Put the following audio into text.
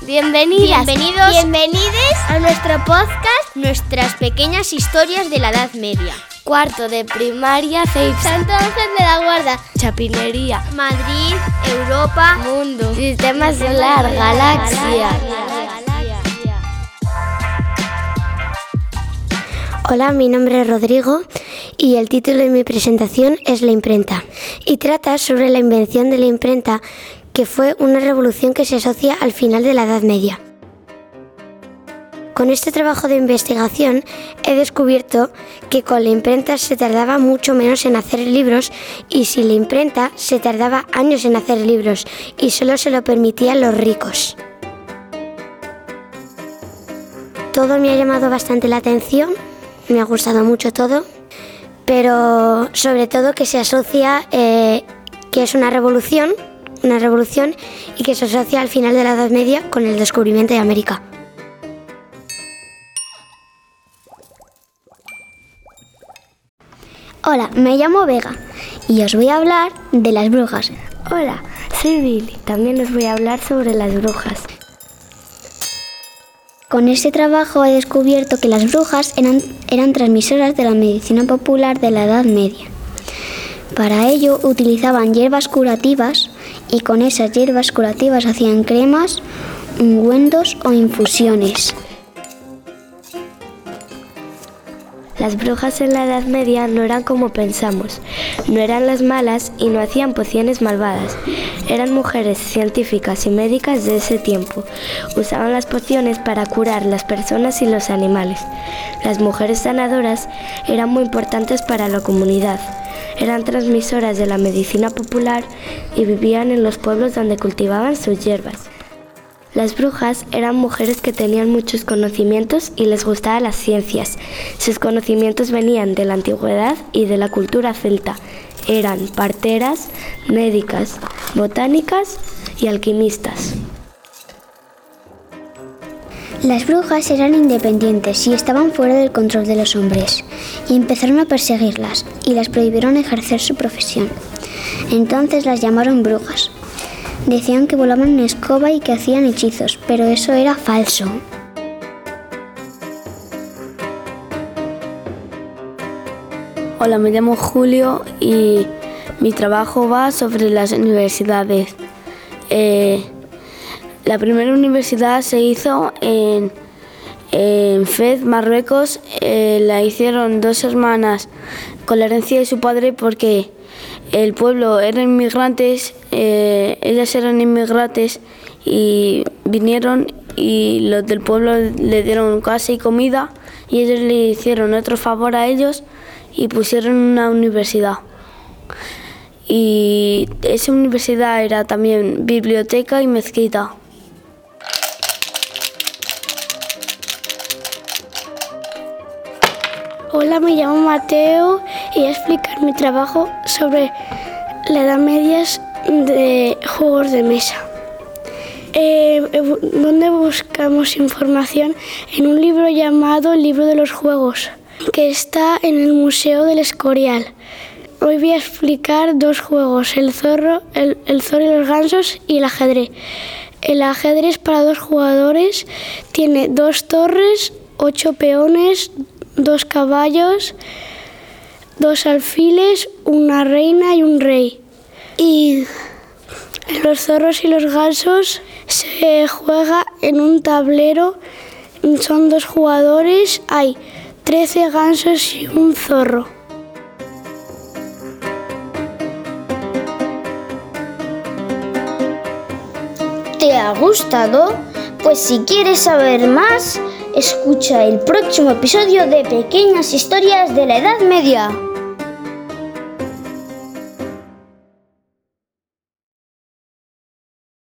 Bienvenidas, bienvenides a nuestro podcast Nuestras pequeñas historias de la Edad Media. Cuarto de primaria, CEIPS, Santo Ángel de la Guarda, Chapinería, Madrid, Europa, Mundo, Sistema Solar, Galaxia. Hola, mi nombre es Rodrigo y el título de mi presentación es La imprenta y trata sobre la invención de la imprenta, que fue una revolución que se asocia al final de la Edad Media. Con este trabajo de investigación he descubierto que con la imprenta se tardaba mucho menos en hacer libros y sin la imprenta se tardaba años en hacer libros y solo se lo permitían los ricos. Todo me ha llamado bastante la atención, me ha gustado mucho todo, pero sobre todo que se asocia que es una revolución y que se asocia al final de la Edad Media con el descubrimiento de América. Hola, me llamo Vega y os voy a hablar de las brujas. Hola, soy Billy, también os voy a hablar sobre las brujas. Con este trabajo he descubierto que las brujas eran transmisoras de la medicina popular de la Edad Media. Para ello utilizaban hierbas curativas y con esas hierbas curativas hacían cremas, ungüentos o infusiones. Las brujas en la Edad Media no eran como pensamos, no eran las malas y no hacían pociones malvadas. Eran mujeres científicas y médicas de ese tiempo. Usaban las pociones para curar las personas y los animales. Las mujeres sanadoras eran muy importantes para la comunidad. Eran transmisoras de la medicina popular y vivían en los pueblos donde cultivaban sus hierbas. Las brujas eran mujeres que tenían muchos conocimientos y les gustaban las ciencias. Sus conocimientos venían de la antigüedad y de la cultura celta. Eran parteras, médicas, botánicas y alquimistas. Las brujas eran independientes y estaban fuera del control de los hombres, y empezaron a perseguirlas y las prohibieron ejercer su profesión. Entonces las llamaron brujas. Decían que volaban en escoba y que hacían hechizos, pero eso era falso. Hola, me llamo Julio y mi trabajo va sobre las universidades. La primera universidad se hizo en Fez, Marruecos. La hicieron dos hermanas con la herencia de su padre porque el pueblo eran inmigrantes, ellas eran inmigrantes y vinieron y los del pueblo le dieron casa y comida y ellos le hicieron otro favor a ellos y pusieron una universidad. Y esa universidad era también biblioteca y mezquita. Hola, me llamo Mateo y voy a explicar mi trabajo sobre la Edad Media de juegos de mesa. ¿Dónde buscamos información? En un libro llamado El Libro de los Juegos, que está en el Museo del Escorial. Hoy voy a explicar dos juegos, el zorro y los gansos y el ajedrez. El ajedrez para dos jugadores tiene 2 torres, 8 peones, 2 caballos, 2 alfiles, una reina y un rey. Y los zorros y los gansos se juega en un tablero, son 2 jugadores, hay 13 gansos y un zorro. ¿Te ha gustado? Pues si quieres saber más, escucha el próximo episodio de Pequeñas Historias de la Edad Media.